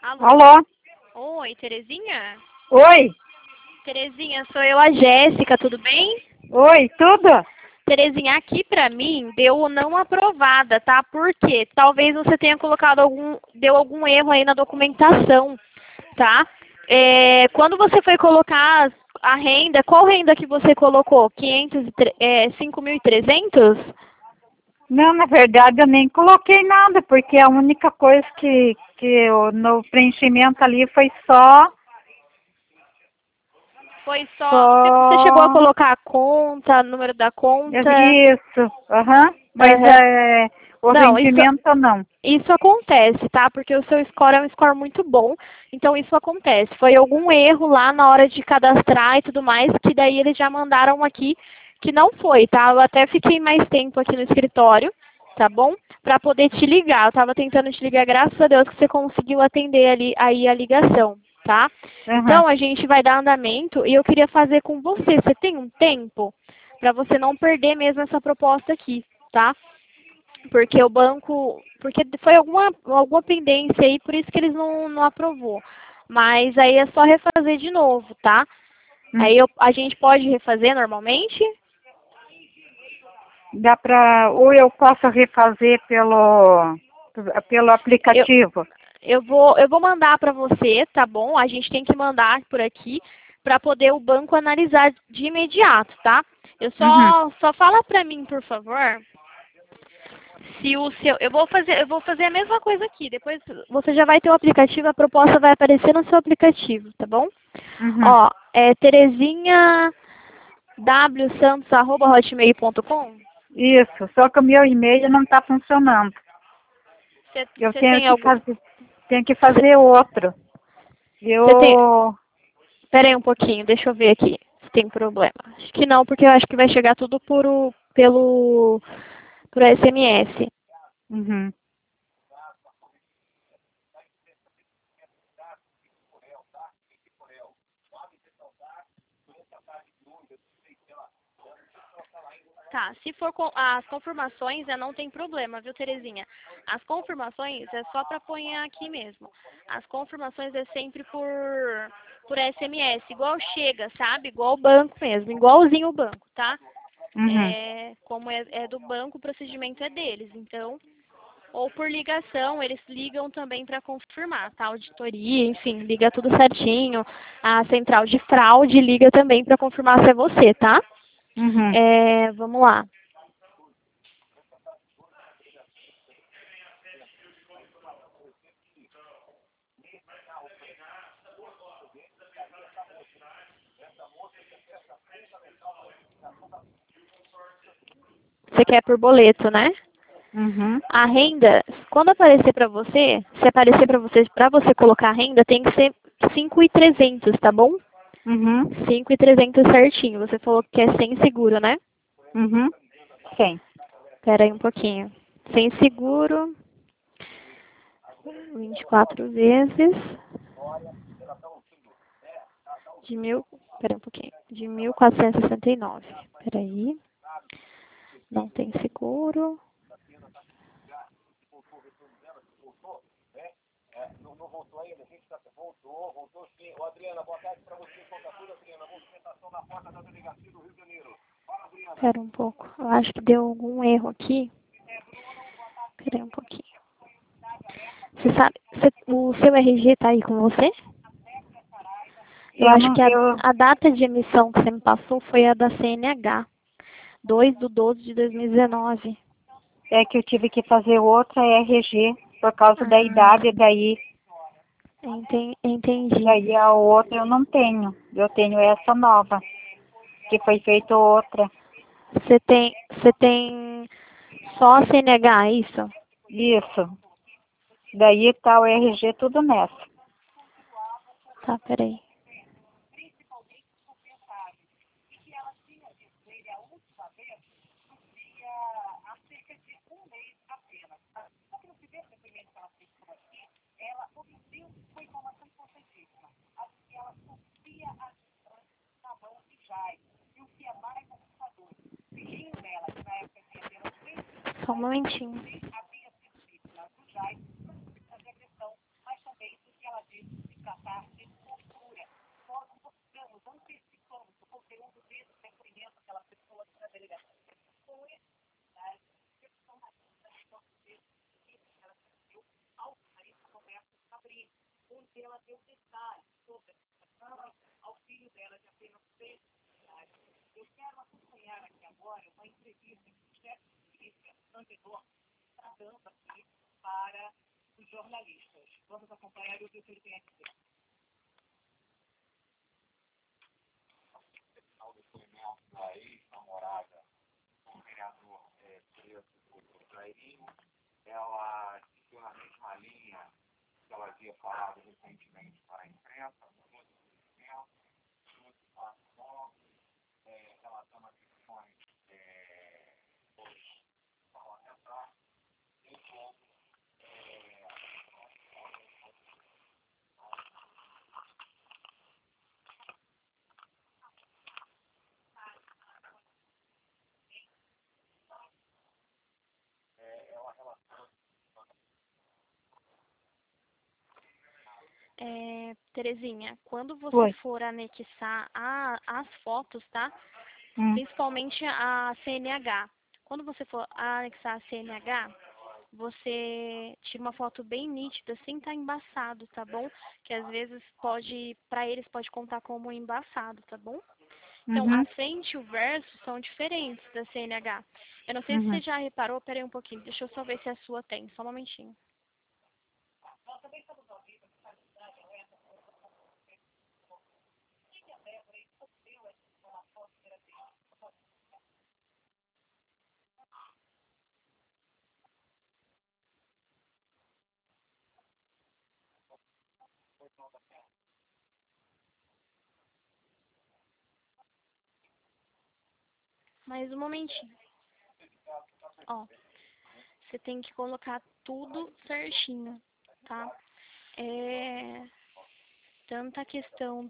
Alô? Alô? Oi, Terezinha? Oi? Terezinha, sou eu, a Jéssica, tudo bem? Oi, tudo? Terezinha, aqui pra mim deu não aprovada, tá? Por quê? Talvez você tenha colocado deu algum erro aí na documentação, tá? Quando você foi colocar a renda, qual renda que você colocou? 5.300? Não, na verdade eu nem coloquei nada, porque a única coisa no preenchimento ali foi só, Foi só. Você chegou a só colocar a conta, número da conta? isso, mas Aham. o Não, rendimento não. isso acontece, tá? Porque o seu score é um score muito bom, então isso acontece. Foi algum erro lá na hora de cadastrar e tudo mais, que daí eles já mandaram aqui que não foi, tá? Eu até fiquei mais tempo aqui no escritório, tá bom? Pra poder te ligar. Eu tava tentando te ligar, graças a Deus que você conseguiu atender ali aí a ligação, tá? Aham. Então a gente vai dar andamento e eu queria fazer com você. Você tem um tempo para você não perder mesmo essa proposta aqui, tá? Porque o banco, porque foi alguma pendência aí, por isso que eles não aprovou. Mas aí é só refazer de novo, tá? Hum. Aí a gente pode refazer normalmente? Ou eu posso refazer pelo aplicativo? Eu vou mandar para você, tá bom? A gente tem que mandar por aqui para poder o banco analisar de imediato, tá? Uhum. Só fala para mim, por favor, se o seu, eu vou fazer a mesma coisa aqui. Depois você já vai ter o aplicativo, a proposta vai aparecer no seu aplicativo, tá bom? Uhum. Ó, é Terezinha wsantos@hotmail.com. Isso, só que o meu e-mail não está funcionando. Eu Você tem algum? tenho que fazer outro. Você tem? Eu, Pera aí um pouquinho, deixa eu ver aqui se tem problema. Acho que não, porque eu acho que vai chegar tudo por SMS. uhum. Tá, se for as confirmações, não tem problema, viu, Terezinha? As confirmações é só para pôr aqui mesmo. As confirmações é sempre por SMS, igual chega, sabe? Igual o banco mesmo, igualzinho o banco, tá? Uhum. Como é do banco, o procedimento é deles. Então, ou por ligação, eles ligam também para confirmar, tá? Auditoria, enfim, liga tudo certinho. A central de fraude liga também para confirmar se é você, tá? Uhum. Vamos lá. Você quer por boleto, né? Uhum. A renda, quando aparecer para você, se aparecer para você colocar a renda, tem que ser 5.300, tá bom? Uhum. 5.300 certinho. Você falou que é sem seguro, né? Uhum. Sim. Espera aí um pouquinho. Sem seguro, 24 vezes de mil, espera um pouquinho, de 1.469. Espera aí. Não tem seguro. Espera um pouco. Eu acho que deu algum erro aqui. Espera aí um pouquinho. Você sabe, o seu RG tá aí com você? Eu Eu acho não, que eu, a data de emissão que você me passou foi a da CNH, 2/12/2019. é que eu tive que fazer outra RG por causa da Ah, idade, entendi. daí a outra eu não tenho. Eu tenho essa nova, que foi feita outra. Você tem só a CNH, é isso? Isso. Daí tá o RG tudo nessa. Tá, peraí. Só um momentinho. Da ex-namorada com o vereador preso do Jairinho, ela seguiu na mesma linha que ela havia falado recentemente para a imprensa, relatando as questões dos parlamentares, e como Terezinha, quando você Oi. for anexar as fotos, tá? Hum. Principalmente a CNH. Quando você for anexar a CNH, você tira uma foto bem nítida, sem estar embaçado, tá bom? Que às vezes pode, para eles pode contar como embaçado, tá bom? Então, a Uhum. frente e o verso são diferentes da CNH. Eu não sei se você Uhum. já reparou, peraí um pouquinho, deixa eu só ver se a sua tem, só um momentinho. Mais um momentinho. Ó, você tem que colocar tudo certinho, tá? Tanto a questão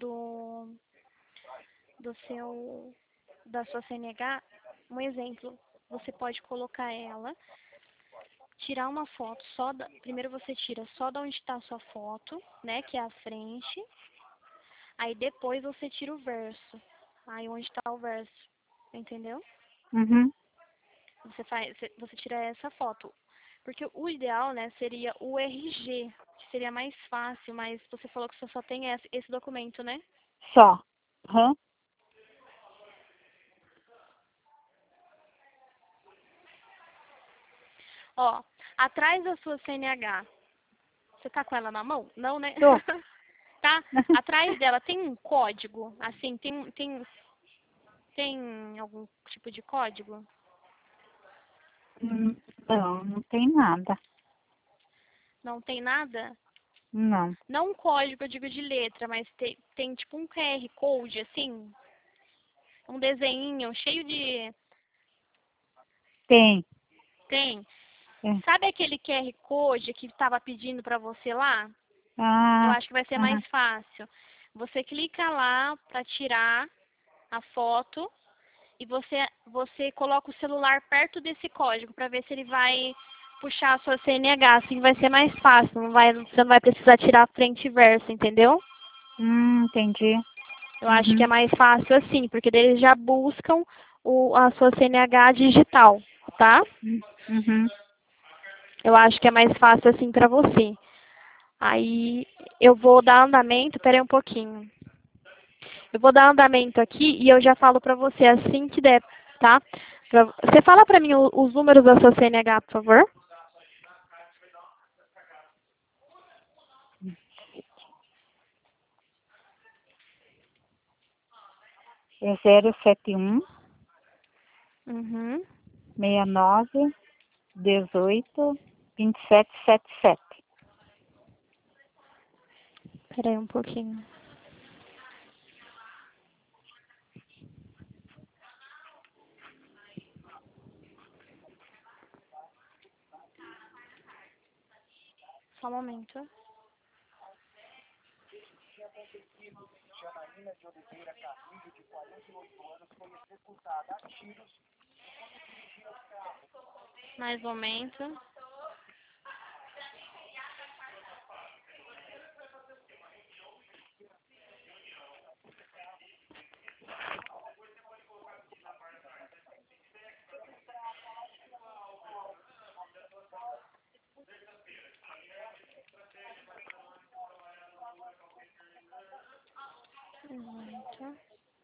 da sua CNH, um exemplo, você pode colocar ela, tirar uma foto primeiro você tira só da onde está a sua foto, né, que é a frente, aí depois você tira o verso, aí onde está o verso, entendeu? Uhum. Você tira essa foto, porque o ideal, né, seria o RG, que seria mais fácil, mas você falou que você só tem esse documento, né? Só. Uhum. Ó, atrás da sua CNH, você tá com ela na mão? Não, né? Tô. Tá? Atrás dela tem um código, assim, tem algum tipo de código? Não, não tem nada. Não tem nada? Não. Não um código, eu digo de letra, mas tem tipo um QR Code, assim, um desenho cheio de... Tem. Tem. É. Sabe aquele QR Code que estava pedindo para você lá? Eu Ah. acho que vai ser Uhum. mais fácil. Você clica lá para tirar a foto e você coloca o celular perto desse código para ver se ele vai puxar a sua CNH. Assim vai ser mais fácil, você não vai precisar tirar frente e verso, entendeu? Entendi. Eu acho que é Uhum. mais fácil assim, porque daí eles já buscam a sua CNH digital, tá? Uhum. Eu acho que é mais fácil assim para você. Aí eu vou dar andamento, peraí um pouquinho. Eu vou dar andamento aqui e eu já falo pra você assim que der, tá? Você fala pra mim os números da sua CNH, por favor? É 071 Uhum. 69 18 2777. Peraí um pouquinho. Só um momento. Mais um momento. Muito.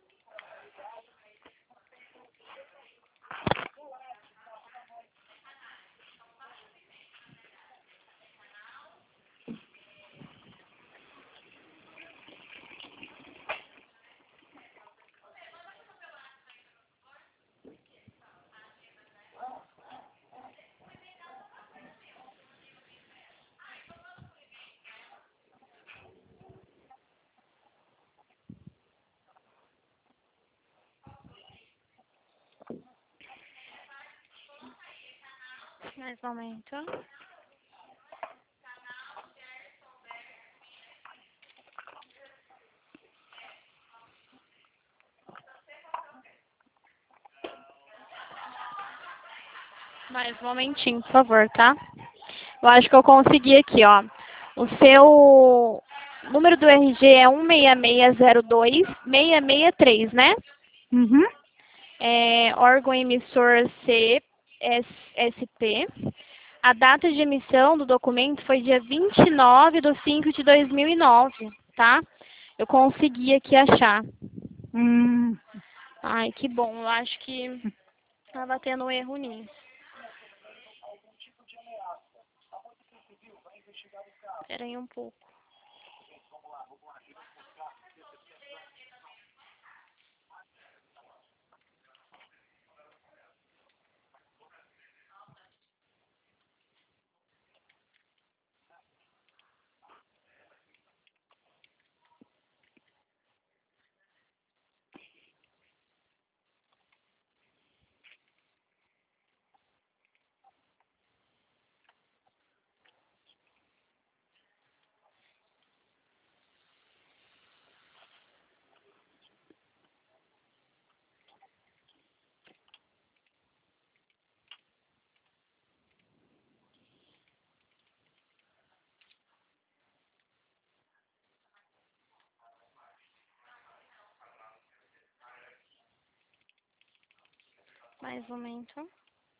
Mais um momento. Mais um momentinho, por favor, tá? Eu acho que eu consegui aqui, ó. O seu número do RG é 16602663, né? Uhum. Órgão emissor CSP. A data de emissão do documento foi dia 29/5/2009, tá? Eu consegui aqui achar. Ai, que bom. Eu acho que estava tendo um erro nisso. Espera aí um pouco. Mais um momento.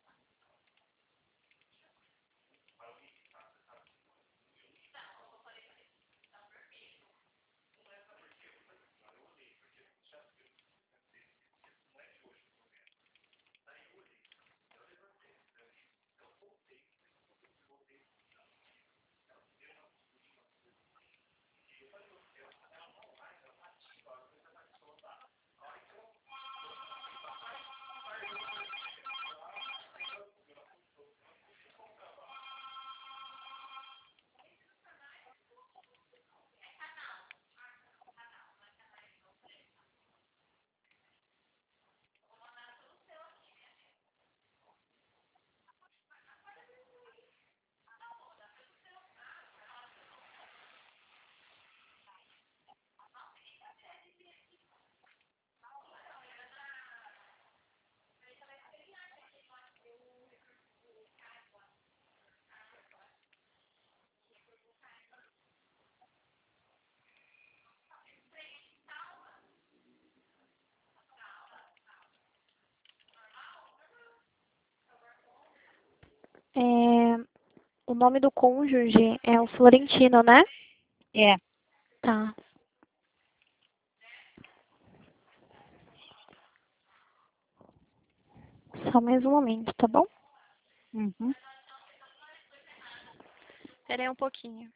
O nome do cônjuge é o Florentino, né? É. Tá. Só mais um momento, tá bom? Uhum. Espera aí um pouquinho.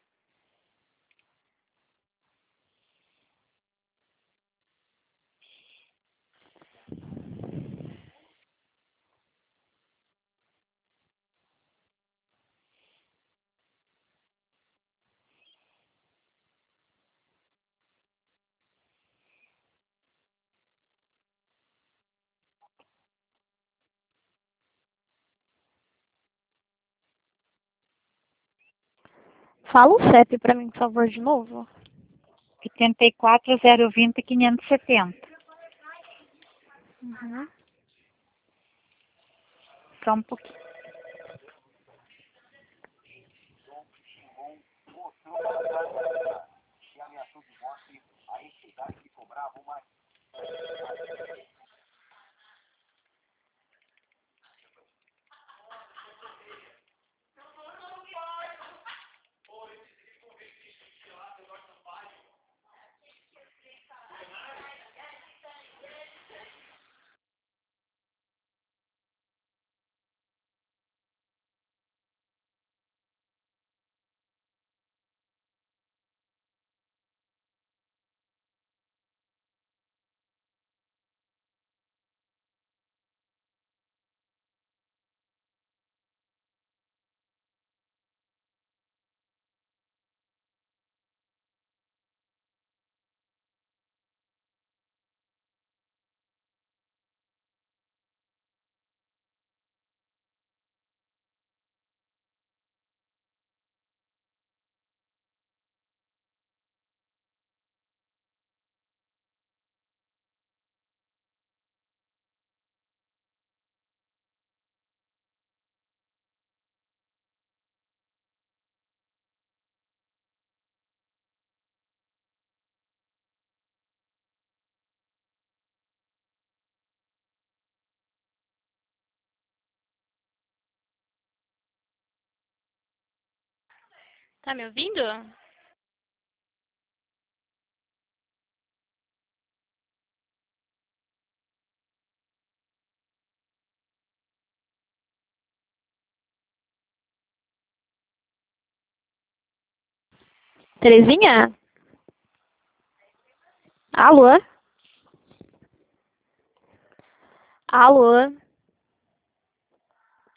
Fala o CEP pra mim, por favor, de novo. 84020570. Uhum. Só um pouquinho. E ameaçou de morte a entidade que cobrava uma. Tá me ouvindo? Terezinha? Alô? Alô?